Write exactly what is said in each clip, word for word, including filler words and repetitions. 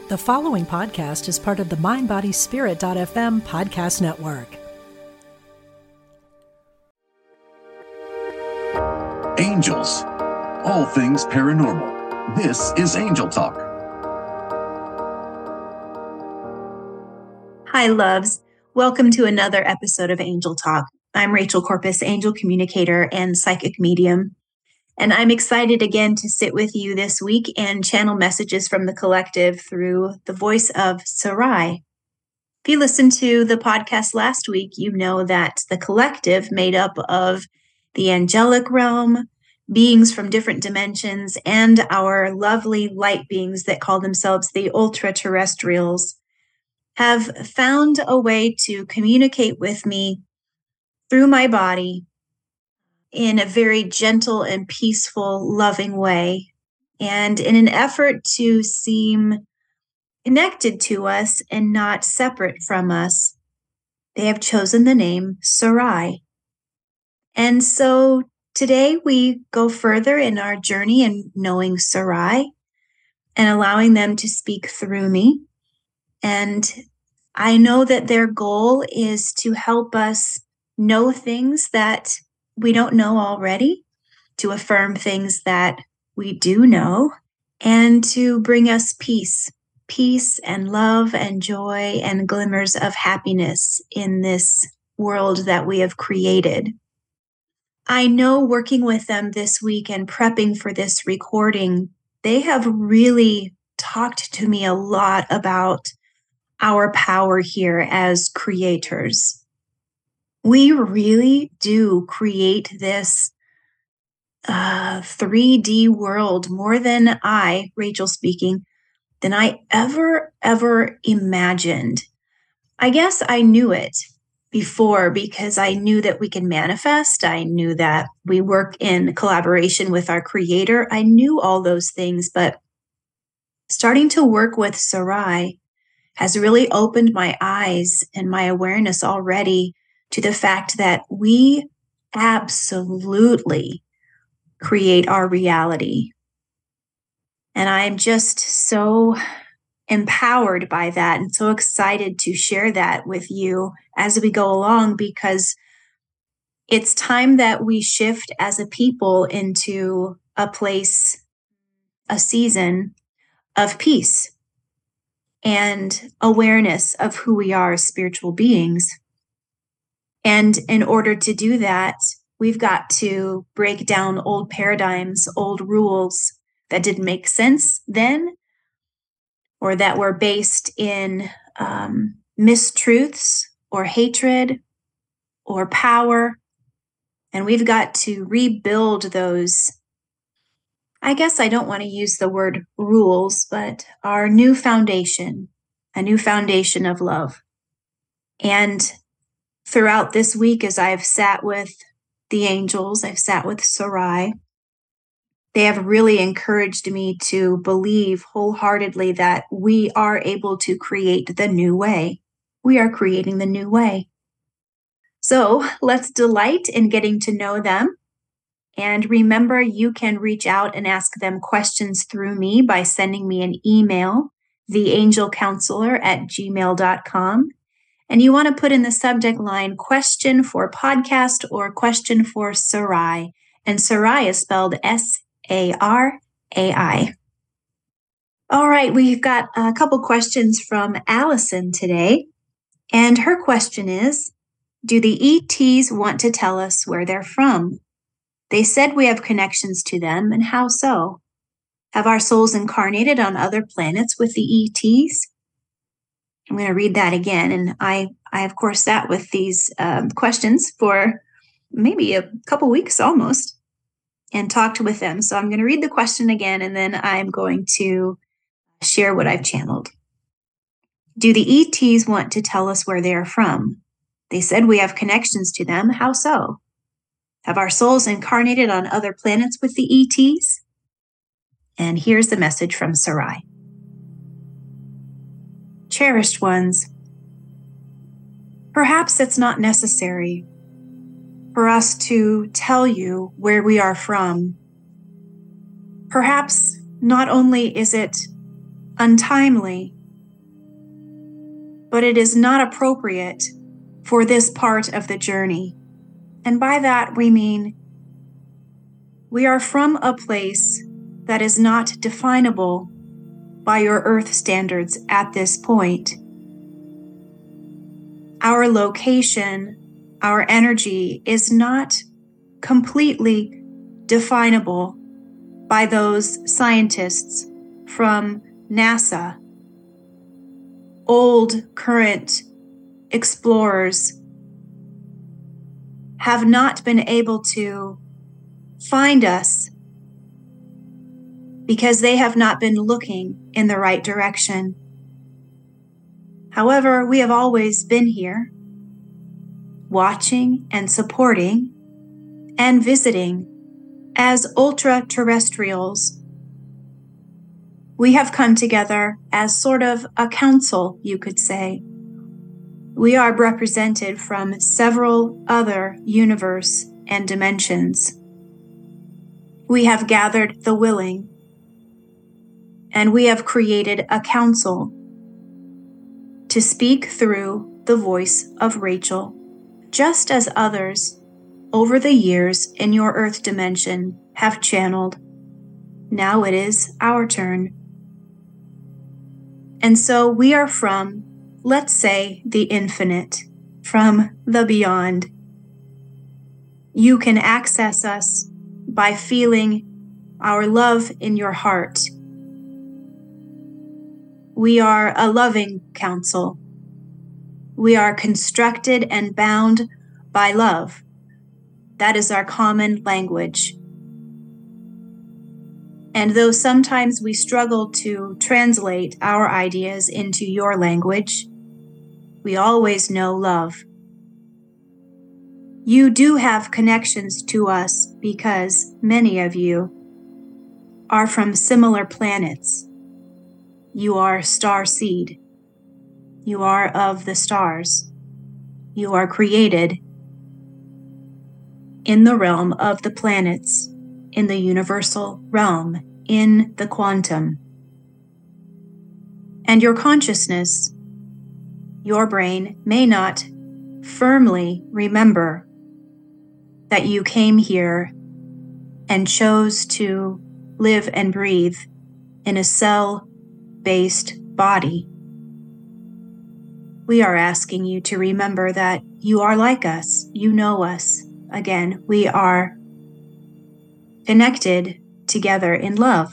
The following podcast is part of the mind body spirit dot f m podcast network. Angels. All things paranormal. This is Angel Talk. Hi, loves. Welcome to another episode of Angel Talk. I'm Rachel Corpus, angel communicator and psychic medium. And I'm excited again to sit with you this week and channel messages from the collective through the voice of Sarai. If you listened to the podcast last week, you know that the collective made up of the angelic realm, beings from different dimensions, and our lovely light beings that call themselves the ultra-terrestrials have found a way to communicate with me through my body in a very gentle and peaceful, loving way. And in an effort to seem connected to us and not separate from us, they have chosen the name Sarai. And so today we go further in our journey in knowing Sarai and allowing them to speak through me. And I know that their goal is to help us know things that we don't know already, to affirm things that we do know, and to bring us peace, peace and love and joy and glimmers of happiness in this world that we have created. I know working with them this week and prepping for this recording, they have really talked to me a lot about our power here as creators. We really do create this uh, three D world more than I, Rachel speaking, than I ever, ever imagined. I guess I knew it before because I knew that we can manifest. I knew that we work in collaboration with our creator. I knew all those things, but starting to work with Sarai has really opened my eyes and my awareness already to the fact that we absolutely create our reality. And I'm just so empowered by that and so excited to share that with you as we go along, because it's time that we shift as a people into a place, a season of peace and awareness of who we are as spiritual beings. And in order to do that, we've got to break down old paradigms, old rules that didn't make sense then, or that were based in um, mistruths or hatred or power. And we've got to rebuild those. I guess I don't want to use the word rules, but our new foundation, a new foundation of love. And throughout this week, as I've sat with the angels, I've sat with Sarai, they have really encouraged me to believe wholeheartedly that we are able to create the new way. We are creating the new way. So let's delight in getting to know them. And remember, you can reach out and ask them questions through me by sending me an email, the angel counselor at gmail dot com. And you want to put in the subject line, question for podcast or question for Sarai. And Sarai is spelled S A R A I. All right, we've got a couple questions from Allison today. And her question is, do the E Ts want to tell us where they're from? They said we have connections to them, and how so? Have our souls incarnated on other planets with the E Ts? I'm going to read that again. And I, I of course, sat with these um, questions for maybe a couple weeks almost and talked with them. So I'm going to read the question again, and then I'm going to share what I've channeled. Do the E Ts want to tell us where they are from? They said we have connections to them. How so? Have our souls incarnated on other planets with the E Ts? And here's the message from Sarai. Cherished ones, perhaps it's not necessary for us to tell you where we are from. Perhaps not only is it untimely, but it is not appropriate for this part of the journey. And by that, we mean we are from a place that is not definable by your earth standards at this point. Our location, our energy is not completely definable by those scientists from NASA, old, current explorers have not been able to find us because they have not been looking in the right direction. However, we have always been here, watching and supporting and visiting as ultra-terrestrials. We have come together as sort of a council, you could say. We are represented from several other universe and dimensions. We have gathered the willing, and we have created a council to speak through the voice of Rachel, just as others over the years in your earth dimension have channeled. Now it is our turn. And so we are from, let's say, the infinite, from the beyond. You can access us by feeling our love in your heart. We are a loving council. We are constructed and bound by love. That is our common language. And though sometimes we struggle to translate our ideas into your language, we always know love. You do have connections to us because many of you are from similar planets. You are star seed. You are of the stars. You are created in the realm of the planets, in the universal realm, in the quantum. And your consciousness, your brain, may not firmly remember that you came here and chose to live and breathe in a cell-based body. We are asking you to remember that you are like us. You know us. Again, we are connected together in love.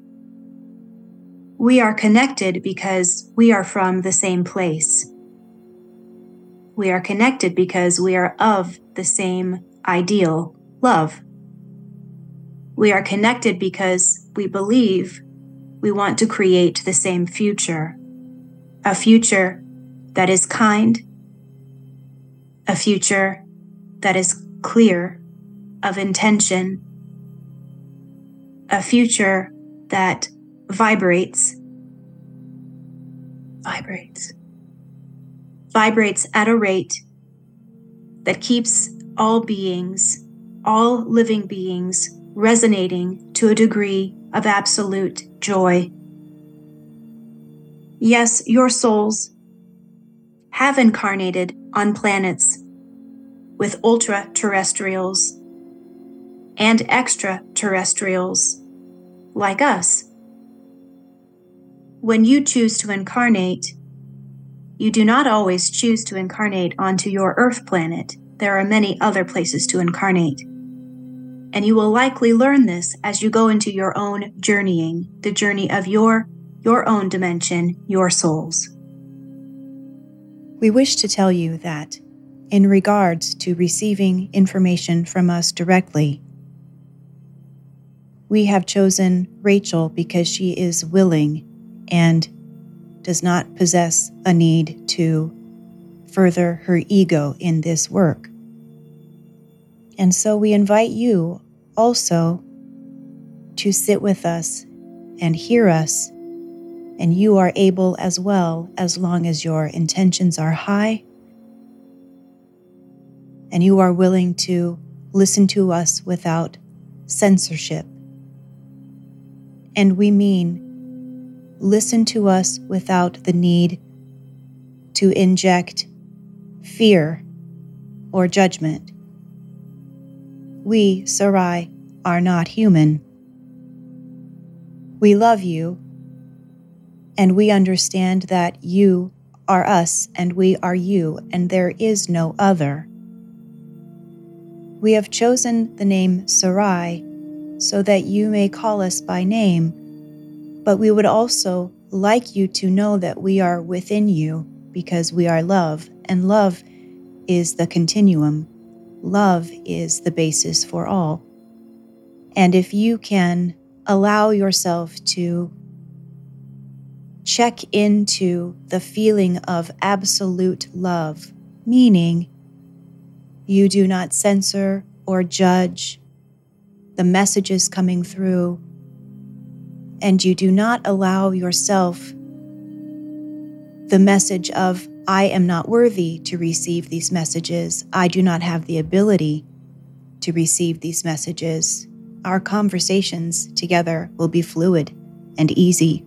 We are connected because we are from the same place. We are connected because we are of the same ideal, love. We are connected because we believe we want to create the same future, a future that is kind, a future that is clear of intention, a future that vibrates, vibrates, vibrates at a rate that keeps all beings, all living beings, resonating to a degree of absolute joy. Yes, your souls have incarnated on planets with ultra-terrestrials and extraterrestrials like us. When you choose to incarnate, you do not always choose to incarnate onto your Earth planet. There are many other places to incarnate. And you will likely learn this as you go into your own journeying, the journey of your, your own dimension, your souls. We wish to tell you that, in regards to receiving information from us directly, we have chosen Rachel because she is willing and does not possess a need to further her ego in this work. And so we invite you also to sit with us and hear us, and you are able as well, as long as your intentions are high and you are willing to listen to us without censorship. And we mean listen to us without the need to inject fear or judgment. We, Sarai, are not human. We love you, and we understand that you are us and we are you, and there is no other. We have chosen the name Sarai so that you may call us by name, but we would also like you to know that we are within you because we are love, and love is the continuum. Love is the basis for all. And if you can allow yourself to check into the feeling of absolute love, meaning you do not censor or judge the messages coming through, and you do not allow yourself the message of, I am not worthy to receive these messages. I do not have the ability to receive these messages. Our conversations together will be fluid and easy.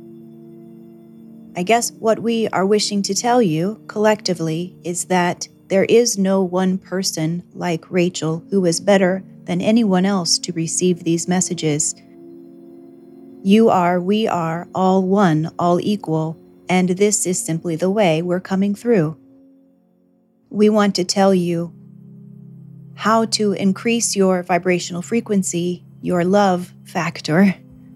I guess what we are wishing to tell you collectively is that there is no one person like Rachel who is better than anyone else to receive these messages. You are, we are, all one, all equal, and this is simply the way we're coming through. We want to tell you how to increase your vibrational frequency, your love factor,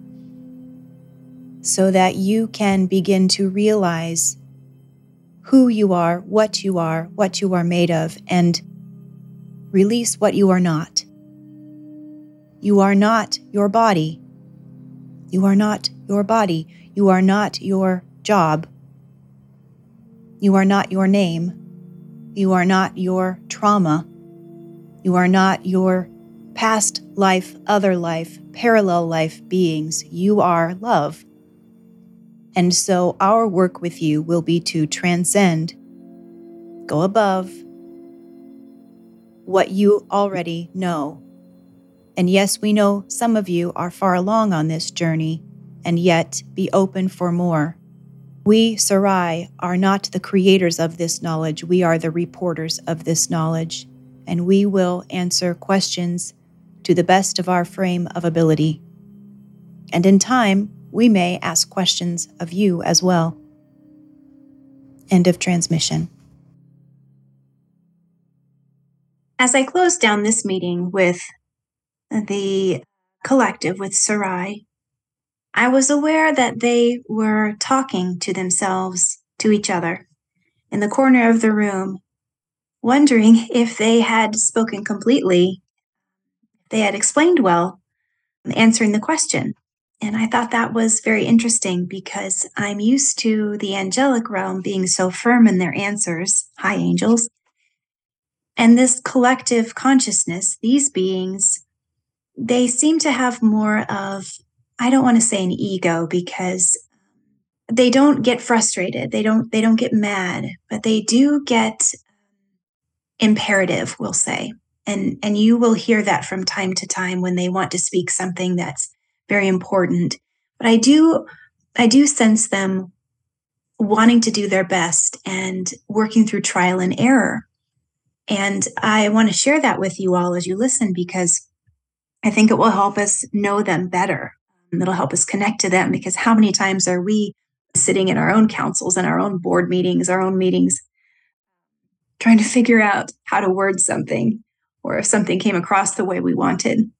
so that you can begin to realize who you are, what you are, what you are made of, and release what you are not. You are not your body. You are not your body. You are not your job. You are not your name. You are not your trauma. You are not your past life, other life, parallel life beings. You are love. And so our work with you will be to transcend, go above what you already know. And yes, we know some of you are far along on this journey, and yet be open for more. We, Sarai, are not the creators of this knowledge. We are the reporters of this knowledge, and we will answer questions to the best of our frame of ability. And in time, we may ask questions of you as well. End of transmission. As I close down this meeting with the collective, with Sarai, I was aware that they were talking to themselves, to each other, in the corner of the room, wondering if they had spoken completely, they had explained well, answering the question. And I thought that was very interesting because I'm used to the angelic realm being so firm in their answers. Hi, angels. And this collective consciousness, these beings, they seem to have more of, I don't want to say an ego because they don't get frustrated. They don't, they don't get mad, but they do get imperative, we'll say. And, and you will hear that from time to time when they want to speak something that's very important. But I do, I do sense them wanting to do their best and working through trial and error. And I want to share that with you all as you listen, because I think it will help us know them better. It'll help us connect to them, because how many times are we sitting in our own councils and our own board meetings, our own meetings, trying to figure out how to word something, or if something came across the way we wanted.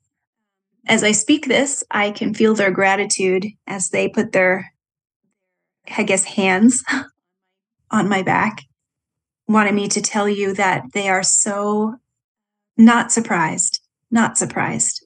As I speak this, I can feel their gratitude as they put their, I guess, hands on my back, wanting me to tell you that they are so not surprised, not surprised,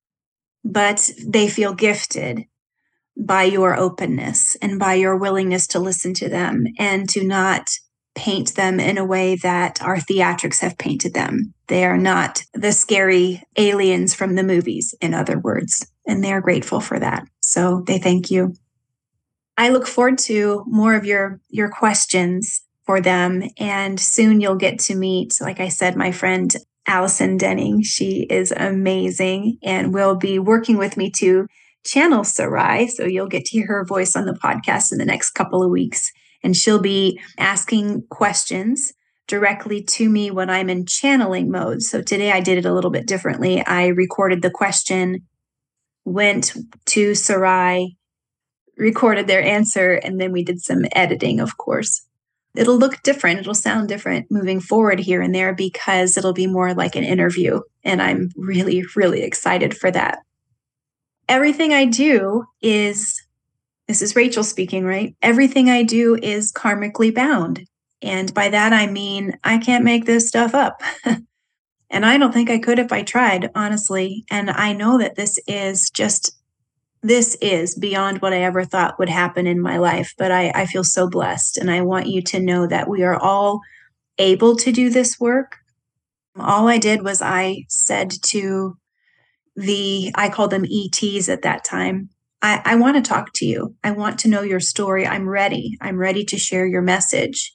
but they feel gifted by your openness and by your willingness to listen to them and to not paint them in a way that our theatrics have painted them. They are not the scary aliens from the movies, in other words, and they are grateful for that. So they thank you. I look forward to more of your, your questions for them, and soon you'll get to meet, like I said, my friend Allison Denning. She is amazing and will be working with me to channel Sarai, so you'll get to hear her voice on the podcast in the next couple of weeks. and she'll be asking questions directly to me when I'm in channeling mode. So today I did it a little bit differently. I recorded the question, went to Sarai, recorded their answer, and then we did some editing, of course. It'll look different. It'll sound different moving forward here and there because it'll be more like an interview. And I'm really, really excited for that. Everything I do is, this is Rachel speaking, right? Everything I do is karmically bound. And by that, I mean, I can't make this stuff up. And I don't think I could if I tried, honestly. And I know that this is just, this is beyond what I ever thought would happen in my life. But I, I feel so blessed. And I want you to know that we are all able to do this work. All I did was I said to the, I called them E Ts at that time, I, I want to talk to you. I want to know your story. I'm ready. I'm ready to share your message.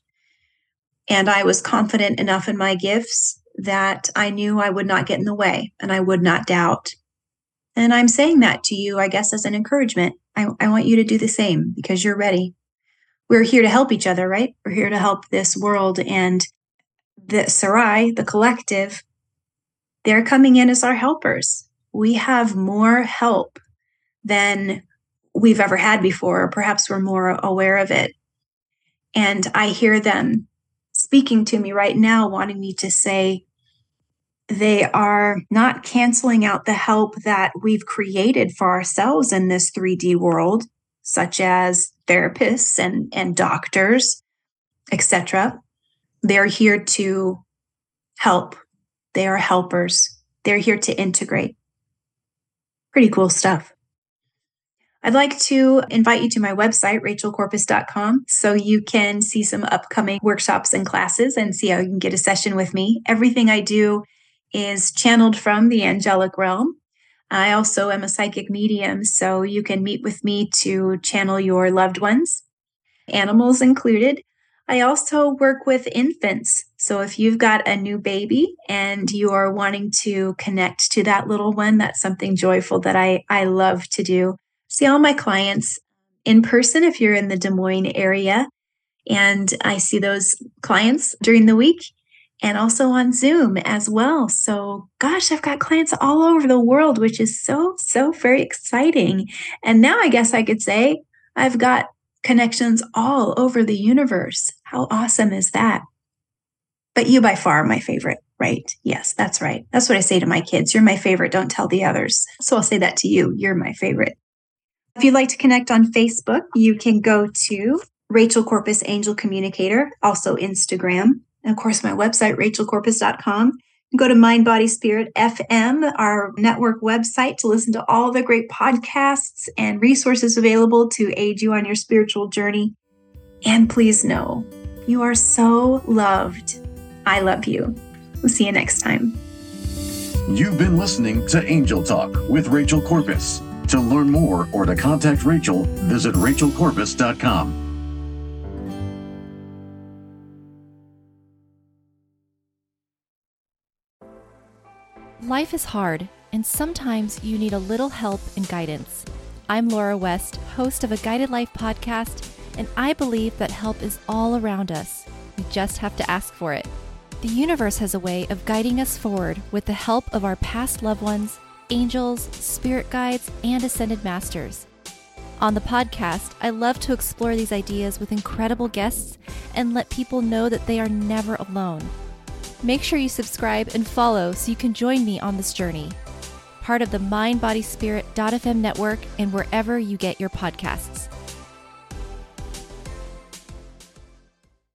And I was confident enough in my gifts that I knew I would not get in the way and I would not doubt. And I'm saying that to you, I guess, as an encouragement. I, I want you to do the same because you're ready. We're here to help each other, right? We're here to help this world. And the Sarai, the collective, they're coming in as our helpers. We have more help than we've ever had before, or perhaps we're more aware of it. And I hear them speaking to me right now, wanting me to say they are not canceling out the help that we've created for ourselves in this three D world, such as therapists and, and doctors, et cetera. They're here to help. They are helpers. They're here to integrate. Pretty cool stuff. I'd like to invite you to my website, rachel corpus dot com, so you can see some upcoming workshops and classes and see how you can get a session with me. Everything I do is channeled from the angelic realm. I also am a psychic medium, so you can meet with me to channel your loved ones, animals included. I also work with infants. So if you've got a new baby and you are wanting to connect to that little one, that's something joyful that I, I love to do. See all my clients in person if you're in the Des Moines area. And I see those clients during the week and also on Zoom as well. So gosh, I've got clients all over the world, which is so, so very exciting. And now I guess I could say I've got connections all over the universe. How awesome is that? But you by far are my favorite, right? Yes, that's right. That's what I say to my kids. You're my favorite. Don't tell the others. So I'll say that to you. You're my favorite. If you'd like to connect on Facebook, you can go to Rachel Corpus Angel Communicator, also Instagram. And of course, my website, rachel corpus dot com. Go to Mind, Body, Spirit F M, our network website, to listen to all the great podcasts and resources available to aid you on your spiritual journey. And please know, you are so loved. I love you. We'll see you next time. You've been listening to Angel Talk with Rachel Corpus. To learn more or to contact Rachel, visit rachel corpus dot com. Life is hard, and sometimes you need a little help and guidance. I'm Laura West, host of a Guided Life podcast, and I believe that help is all around us. We just have to ask for it. The universe has a way of guiding us forward with the help of our past loved ones, angels, spirit guides, and ascended masters. On the podcast, I love to explore these ideas with incredible guests and let people know that they are never alone. Make sure you subscribe and follow so you can join me on this journey. Part of the mind body spirit dot f m network and wherever you get your podcasts.